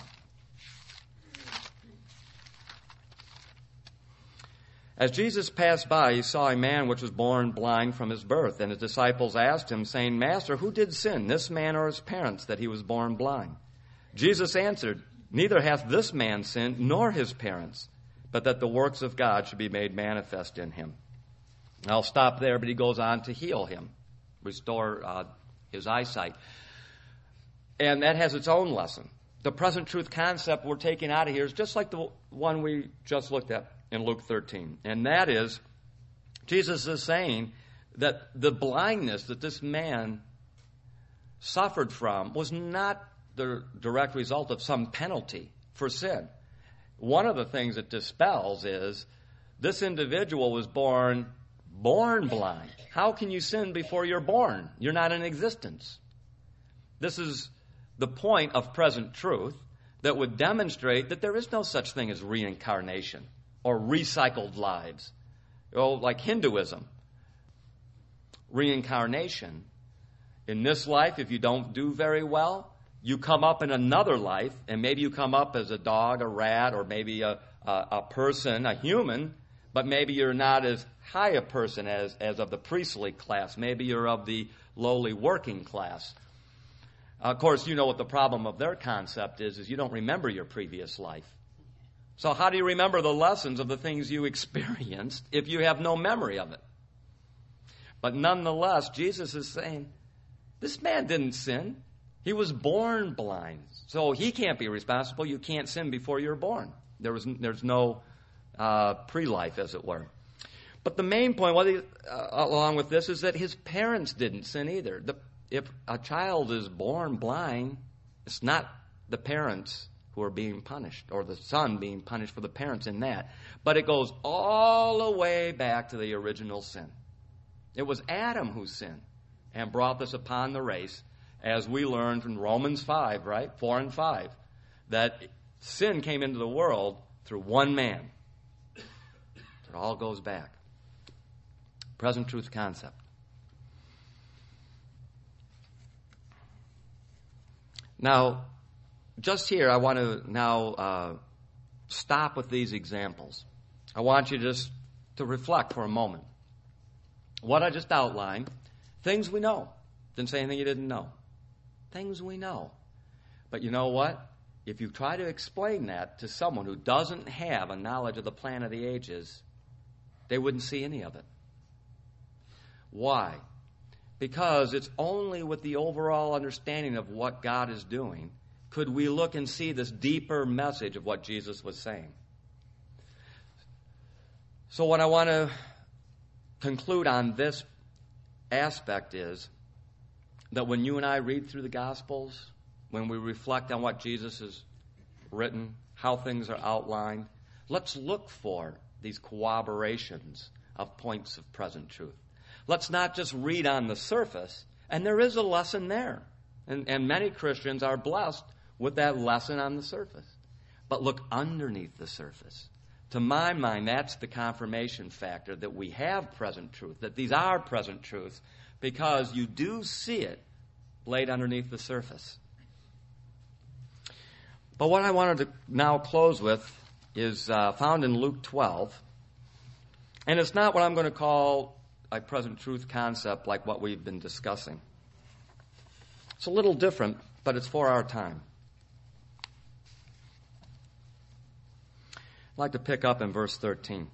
As Jesus passed by, he saw a man which was born blind from his birth. And his disciples asked him, saying, Master, who did sin, this man or his parents, that he was born blind? Jesus answered, Neither hath this man sinned, nor his parents, but that the works of God should be made manifest in him. I'll stop there, but he goes on to heal him, restore his eyesight. And that has its own lesson. The present truth concept we're taking out of here is just like the one we just looked at in Luke 13. And that is, Jesus is saying that the blindness that this man suffered from was not the direct result of some penalty for sin. One of the things it dispels is this individual was born blind. How can you sin before you're born? You're not in existence. This is the point of present truth that would demonstrate that there is no such thing as reincarnation or recycled lives. Like Hinduism. reincarnation. In this life, if you don't do very well, you come up in another life, and maybe you come up as a dog, a rat, or maybe a person, a human, but maybe you're not as high a person as of the priestly class. Maybe you're of the lowly working class. Of course, you know what the problem of their concept is you don't remember your previous life. So how do you remember the lessons of the things you experienced if you have no memory of it? But nonetheless, Jesus is saying, this man didn't sin. He was born blind. So he can't be responsible. You can't sin before you're born. There's no pre-life, as it were. But the main point, along with this, is that his parents didn't sin either. If a child is born blind, it's not the parents who are being punished, or the son being punished for the parents in that. But it goes all the way back to the original sin. It was Adam who sinned and brought this upon the race, as we learned from Romans 5, right? 4 and 5, that sin came into the world through one man. It all goes back. Present truth concept. Now, just here, I want to now stop with these examples. I want you just to reflect for a moment. What I just outlined, things we know. Didn't say anything you didn't know. Things we know. But you know what? If you try to explain that to someone who doesn't have a knowledge of the plan of the ages, they wouldn't see any of it. Why? Because it's only with the overall understanding of what God is doing could we look and see this deeper message of what Jesus was saying. So what I want to conclude on this aspect is that when you and I read through the Gospels, when we reflect on what Jesus has written, how things are outlined, let's look for these corroborations of points of present truth. Let's not just read on the surface, and there is a lesson there. And many Christians are blessed with that lesson on the surface. But look underneath the surface. To my mind, that's the confirmation factor that we have present truth, that these are present truths, because you do see it laid underneath the surface. But what I wanted to now close with is found in Luke 12. And it's not what I'm going to call a present truth concept like what we've been discussing. It's a little different, but it's for our time. I'd like to pick up in verse 13.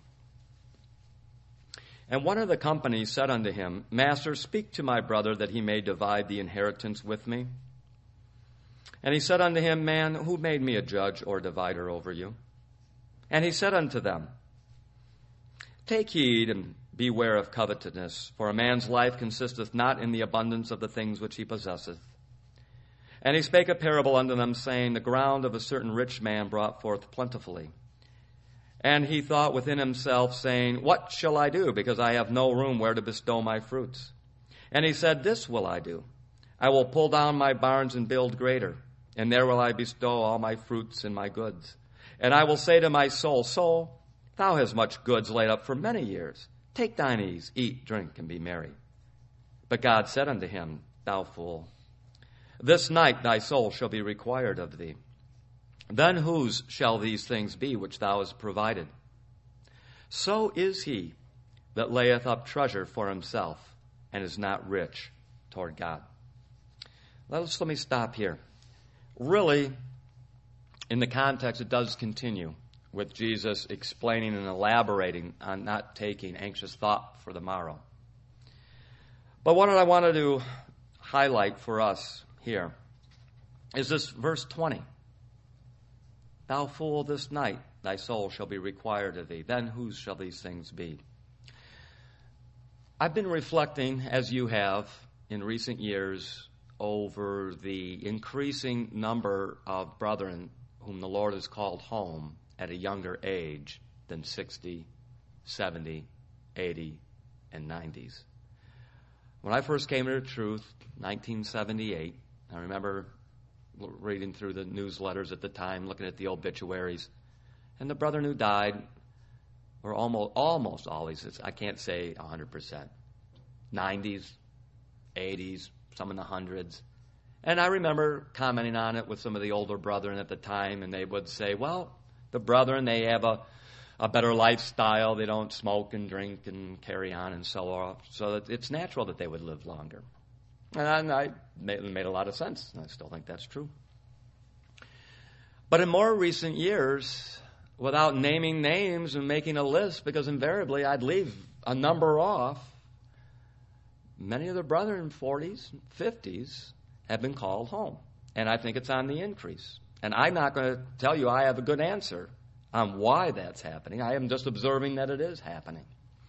And one of the company said unto him, Master, speak to my brother that he may divide the inheritance with me. And he said unto him, Man, who made me a judge or divider over you? And he said unto them, Take heed and beware of covetousness, for a man's life consisteth not in the abundance of the things which he possesseth. And he spake a parable unto them, saying, The ground of a certain rich man brought forth plentifully. And he thought within himself, saying, What shall I do, because I have no room where to bestow my fruits? And he said, This will I do. I will pull down my barns and build greater, and there will I bestow all my fruits and my goods. And I will say to my soul, Soul, thou hast much goods laid up for many years. Take thine ease, eat, drink, and be merry. But God said unto him, Thou fool, this night thy soul shall be required of thee. Then whose shall these things be which thou hast provided? So is he that layeth up treasure for himself and is not rich toward God. Let me stop here. Really, in the context, it does continue with Jesus explaining and elaborating on not taking anxious thought for the morrow. But what I wanted to highlight for us here is this verse 20. Thou fool, this night thy soul shall be required of thee. Then whose shall these things be? I've been reflecting, as you have in recent years, over the increasing number of brethren whom the Lord has called home at a younger age than 60, 70, 80, and 90s. When I first came to the truth, 1978, I remember reading through the newsletters at the time, looking at the obituaries, and the brethren who died were almost always, I can't say 100%, 90s, 80s, some in the hundreds. And I remember commenting on it with some of the older brethren at the time, and they would say, well, the brethren, they have a better lifestyle. They don't smoke and drink and carry on and so on. So it's natural that they would live longer. And I made a lot of sense, and I still think that's true. But in more recent years, without naming names and making a list, because invariably I'd leave a number off, many of the brethren in 40s, 50s have been called home. And I think it's on the increase. And I'm not going to tell you I have a good answer on why that's happening. I am just observing that it is happening.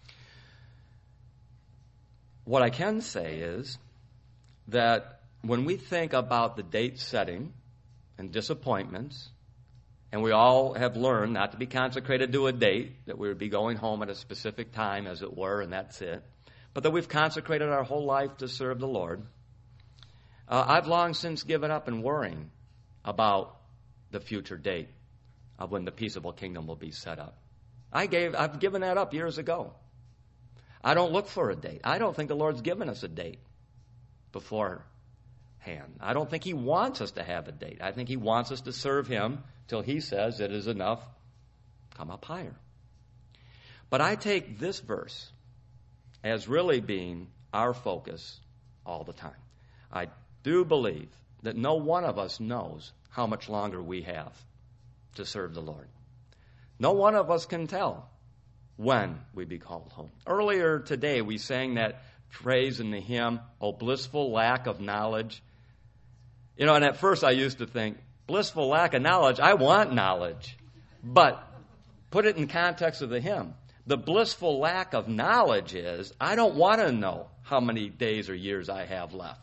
What I can say is that when we think about the date setting and disappointments, and we all have learned not to be consecrated to a date, that we would be going home at a specific time, as it were, and that's it, but that we've consecrated our whole life to serve the Lord, I've long since given up in worrying about the future date of when the peaceable kingdom will be set up. I've given that up years ago. I don't look for a date. I don't think the Lord's given us a date beforehand. I don't think He wants us to have a date. I think He wants us to serve Him till He says it is enough. Come up higher. But I take this verse as really being our focus all the time. I do believe that no one of us knows how much longer we have to serve the Lord. No one of us can tell when we be called home. Earlier today, we sang that phrase in the hymn, "O blissful lack of knowledge." You know, and at first I used to think, blissful lack of knowledge, I want knowledge. But put it in context of the hymn. The blissful lack of knowledge is, I don't want to know how many days or years I have left.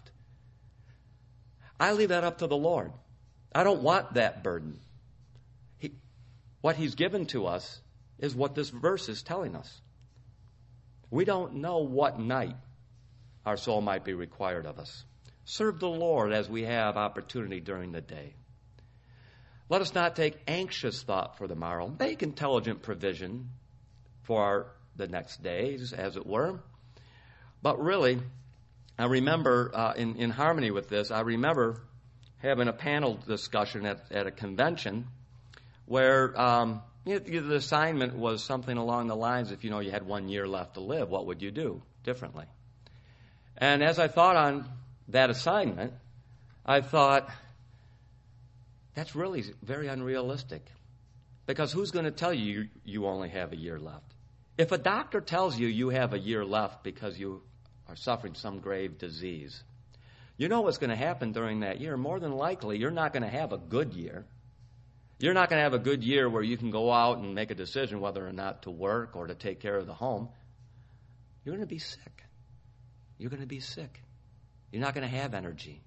I leave that up to the Lord. I don't want that burden. What He's given to us is what this verse is telling us. We don't know what night our soul might be required of us. Serve the Lord as we have opportunity during the day. Let us not take anxious thought for the morrow. Make intelligent provision for the next days, as it were. But really, I remember, in harmony with this, I remember having a panel discussion at a convention where the assignment was something along the lines, if you had 1 year left to live, what would you do differently? And as I thought on that assignment, I thought, that's really very unrealistic. Because who's going to tell you you only have a year left? If a doctor tells you you have a year left because you are suffering some grave disease, you know what's going to happen during that year. More than likely, you're not going to have a good year. You're not going to have a good year where you can go out and make a decision whether or not to work or to take care of the home. You're going to be sick. You're going to be sick. You're not going to have energy.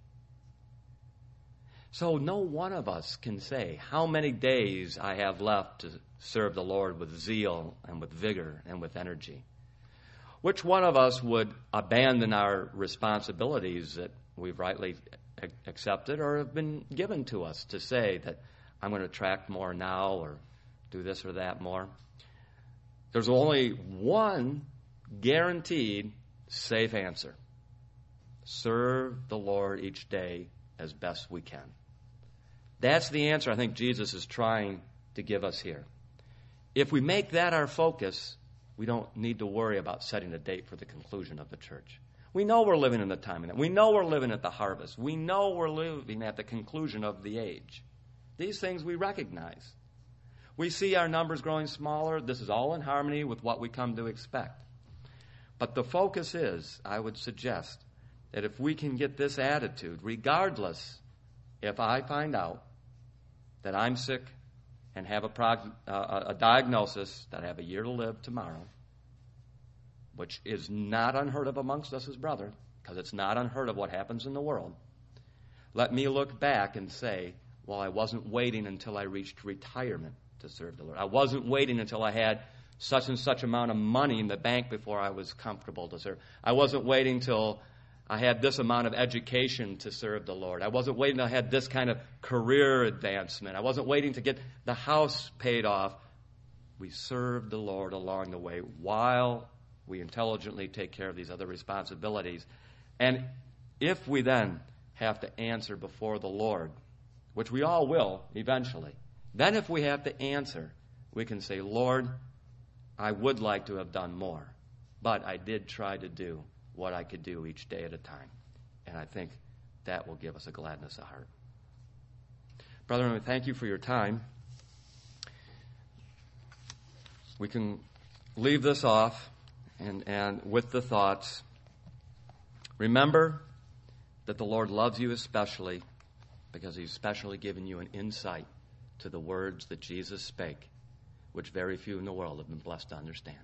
So no one of us can say how many days I have left to serve the Lord with zeal and with vigor and with energy. Which one of us would abandon our responsibilities that we've rightly accepted or have been given to us to say that I'm going to track more now or do this or that more? There's only one guaranteed safe answer. Serve the Lord each day as best we can. That's the answer I think Jesus is trying to give us here. If we make that our focus, we don't need to worry about setting a date for the conclusion of the church. We know we're living in the time of that. We know we're living at the harvest. We know we're living at the conclusion of the age. These things we recognize. We see our numbers growing smaller. This is all in harmony with what we come to expect. But the focus is, I would suggest, that if we can get this attitude, regardless if I find out that I'm sick and have a diagnosis that I have a year to live tomorrow, which is not unheard of amongst us as brethren, because it's not unheard of what happens in the world, let me look back and say, well, I wasn't waiting until I reached retirement to serve the Lord. I wasn't waiting until I had such and such amount of money in the bank before I was comfortable to serve. I wasn't waiting till I had this amount of education to serve the Lord. I wasn't waiting until I had this kind of career advancement. I wasn't waiting to get the house paid off. We served the Lord along the way while we intelligently take care of these other responsibilities. And if we then have to answer before the Lord, which we all will eventually, then if we have to answer, we can say, Lord, I would like to have done more, but I did try to do what I could do each day at a time. And I think that will give us a gladness of heart. Brethren, we thank you for your time. We can leave this off and with the thoughts, remember that the Lord loves you especially because He's specially given you an insight to the words that Jesus spake, which very few in the world have been blessed to understand.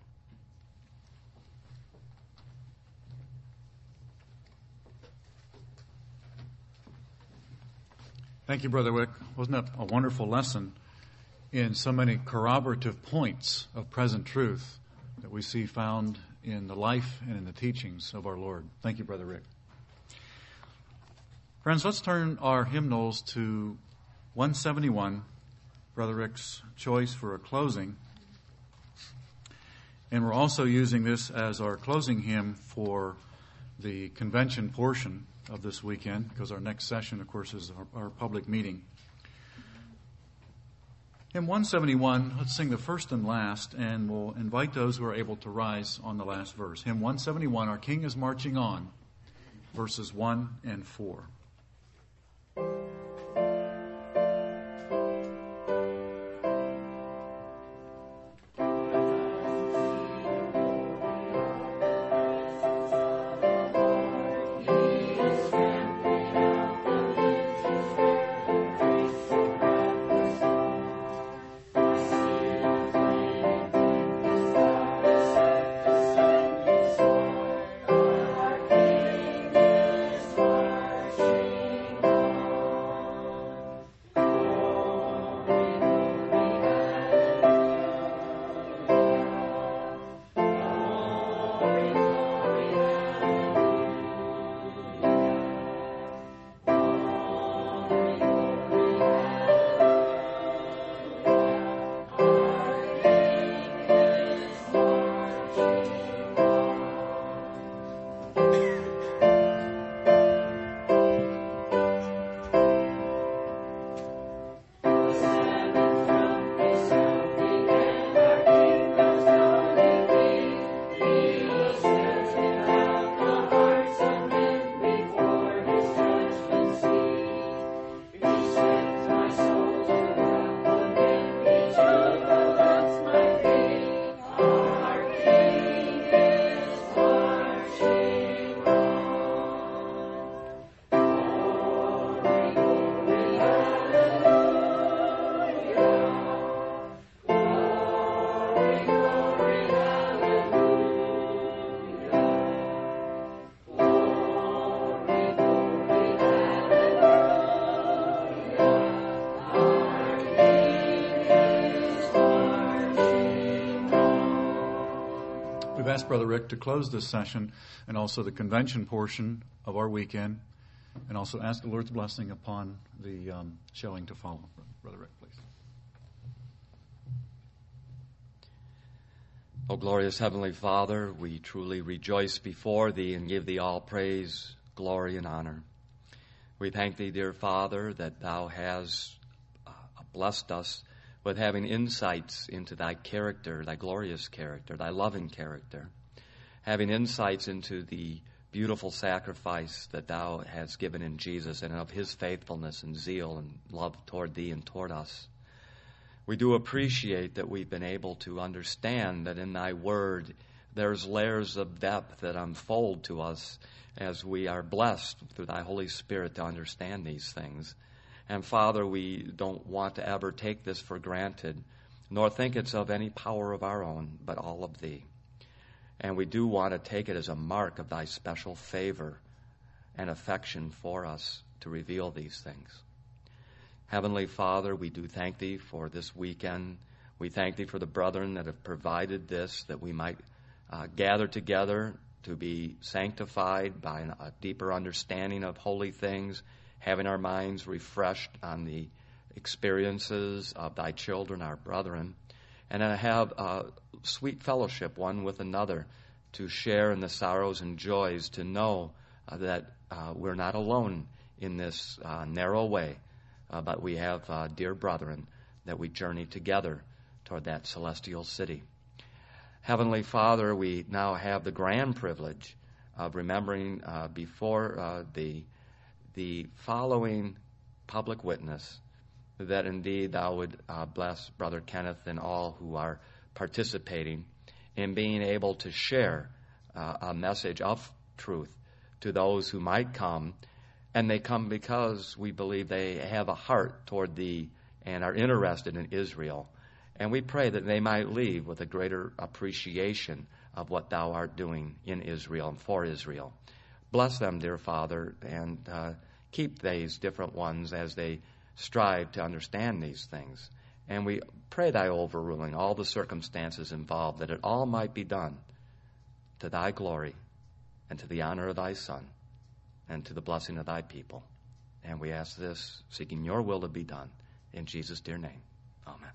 Thank you, Brother Wick. Wasn't that a wonderful lesson in so many corroborative points of present truth that we see found in the life and in the teachings of our Lord? Thank you, Brother Rick. Friends, let's turn our hymnals to 171, Brother Rick's choice for a closing. And we're also using this as our closing hymn for the convention portion of this weekend, because our next session, of course, is our public meeting. Hymn 171, let's sing the first and last, and we'll invite those who are able to rise on the last verse. Hymn 171, Our King is Marching On, verses 1 and 4. Ask Brother Rick to close this session and also the convention portion of our weekend, and also ask the Lord's blessing upon the showing to follow. Brother Rick, please. O glorious Heavenly Father, we truly rejoice before Thee and give Thee all praise, glory, and honor. We thank Thee, dear Father, that Thou hast blessed us with having insights into Thy character, Thy glorious character, Thy loving character, having insights into the beautiful sacrifice that Thou hast given in Jesus and of His faithfulness and zeal and love toward Thee and toward us. We do appreciate that we've been able to understand that in Thy Word there's layers of depth that unfold to us as we are blessed through Thy Holy Spirit to understand these things. And Father, we don't want to ever take this for granted, nor think it's of any power of our own, but all of Thee. And we do want to take it as a mark of Thy special favor and affection for us to reveal these things. Heavenly Father, we do thank Thee for this weekend. We thank Thee for the brethren that have provided this, that we might gather together to be sanctified by a deeper understanding of holy things, having our minds refreshed on the experiences of Thy children, our brethren, and to have sweet fellowship one with another to share in the sorrows and joys, to know that we're not alone in this narrow way, but we have dear brethren that we journey together toward that celestial city. Heavenly Father, we now have the grand privilege of remembering before the following public witness that indeed Thou would bless Brother Kenneth and all who are participating in being able to share a message of truth to those who might come, and they come because we believe they have a heart toward Thee and are interested in Israel. And we pray that they might leave with a greater appreciation of what Thou art doing in Israel and for Israel. Bless them, dear Father, and keep these different ones as they strive to understand these things. And we pray Thy overruling all the circumstances involved, that it all might be done to Thy glory and to the honor of Thy Son and to the blessing of Thy people. And we ask this, seeking Your will to be done, in Jesus' dear name. Amen.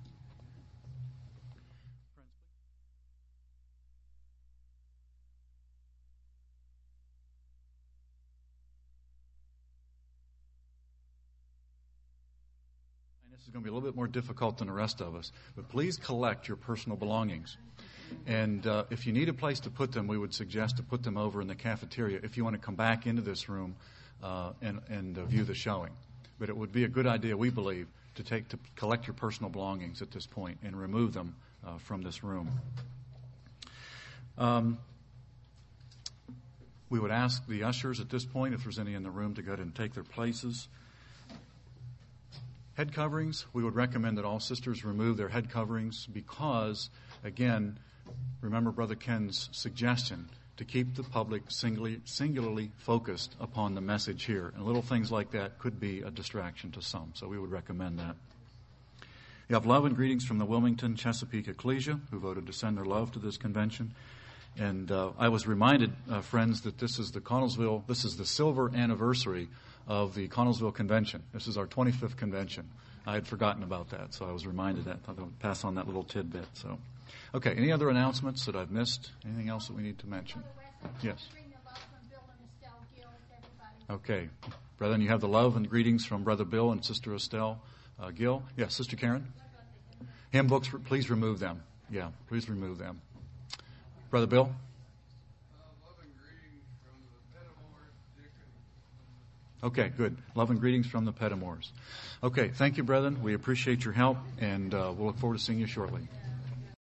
This is going to be a little bit more difficult than the rest of us, but please collect your personal belongings. And if you need a place to put them, we would suggest to put them over in the cafeteria if you want to come back into this room and view the showing. But it would be a good idea, we believe, to collect your personal belongings at this point and remove them from this room. We would ask the ushers at this point, if there's any in the room, to go ahead and take their places. Head coverings, we would recommend that all sisters remove their head coverings because, again, remember Brother Ken's suggestion to keep the public singularly focused upon the message here. And little things like that could be a distraction to some, so we would recommend that. You have love and greetings from the Wilmington Chesapeake Ecclesia, who voted to send their love to this convention. And I was reminded, friends, that this is the silver anniversary of the Connellsville Convention. This is our 25th convention. I had forgotten about that, so I was reminded that. I thought I would pass on that little tidbit. So, okay, any other announcements that I've missed? Anything else that we need to mention? Yes. Okay. Brethren, you have the love and greetings from Brother Bill and Sister Estelle Gill. Yes, Sister Karen? Hymn books, please remove them. Yeah, please remove them. Brother Bill? Love and greetings from the Pettimores, Dick and... Okay, good. Love and greetings from the Pettimores. Okay, thank you, brethren. We appreciate your help, and we'll look forward to seeing you shortly.